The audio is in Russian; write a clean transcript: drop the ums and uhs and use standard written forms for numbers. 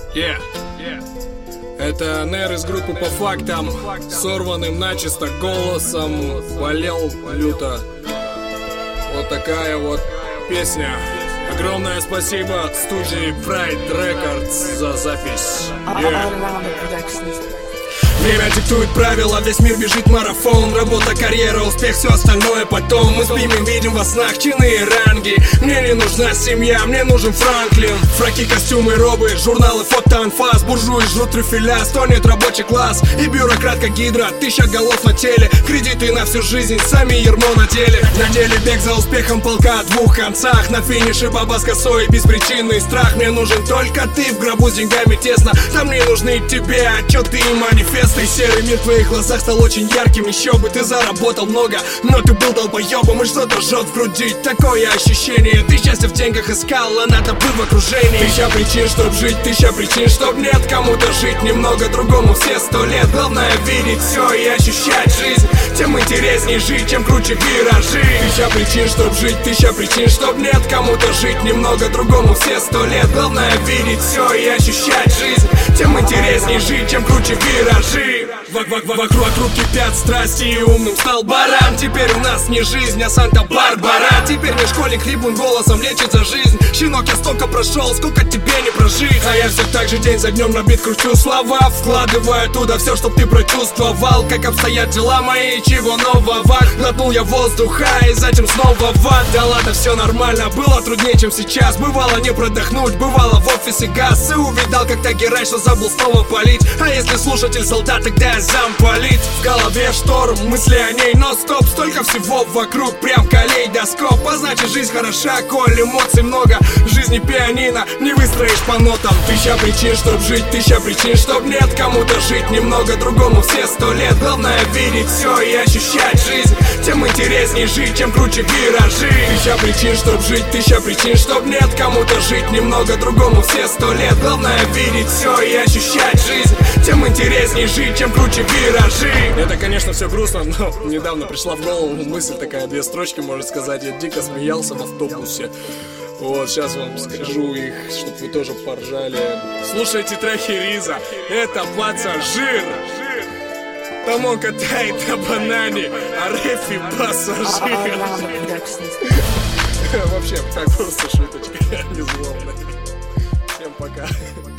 Это Нер из группы «По фактам», сорванным начисто голосом, болел люто. Вот такая вот песня. Огромное спасибо студии Pride Records за запись. Время диктует правила, весь мир бежит марафон. Работа, карьера, успех, все остальное потом. Мы спим и видим во снах чины и ранги. Мне не нужна семья, мне нужен Франклин. Фраки, костюмы, робы, журналы, фото, анфас. Буржуи жрут трюфеля, стонет рабочий класс. И бюрократка гидра, 1000 голов на теле. Кредиты на всю жизнь, сами ермо надели. На деле бег за успехом полка о двух концах. На финише баба с косой, беспричинный страх. Мне нужен только ты, в гробу с деньгами тесно. Там не нужны тебе отчеты и манифесты. И серый мир в твоих глазах стал очень ярким. Еще бы ты заработал много, но ты был долбоебом и что-то жжет в груди. Такое ощущение, ты счастье в деньгах искал, а надо бы в окружении. 1000 причин, чтоб жить, 1000 причин, чтоб нет. Кому-то жить немного, другому все 100 лет. Главное видеть все и ощущать жизнь. Тем интереснее жить, чем круче виражи. 1000 причин, чтоб жить, 1000 причин, чтоб нет. Кому-то жить немного, другому все 100 лет. Главное видеть все и ощущать жизнь. Тем интереснее жить, чем круче виражи. Вокруг кипят страсти и умным стал баран. Теперь у нас не жизнь, а Санта-Барбара. Теперь не школьник хриплым голосом лечит за жизнь. Щенок, я столько прошел, сколько тебе не прожить. А я все так же день за днем на бит кручу слова, вкладывая туда все, чтоб ты прочувствовал. Как обстоят дела мои, чего нового. Глотнул я воздуха и затем снова в ад. Да ладно, все нормально, было труднее, чем сейчас. Бывало не продохнуть, бывало в офисе газ. И увидал, как Тагерай, что забыл снова палить. А если слушатель солдат, тогда я замполит. В голове шторм, мысли о ней, но стоп. Столько всего вокруг, прям калейдоскоп. А значит жизнь хороша, коль эмоций много. В жизни пианино не выстроишь по нотам. 1000 причин, чтоб жить, 1000 причин, чтоб нет. Кому-то жить немного, другому все 100 лет. Главное видеть все и ощущать жизнь. Тем интереснее жить, чем круче виражи. 1000 причин, чтоб жить, 1000 причин, чтоб нет. Кому-то жить немного, другому все 100 лет. Главное видеть все и ощущать жизнь. Тем интереснее жить, чем круче виражи. Это, конечно, все грустно, но недавно пришла в голову мысль такая, 2 строчки, можно сказать. Я дико смеялся в автобусе. Вот, сейчас вам скажу их, чтобы вы тоже поржали. Слушайте треки Риза, это пассажир. Там он катает на банане, а Рэфи пассажир. Вообще, так просто шуточка, не злобно. Всем пока.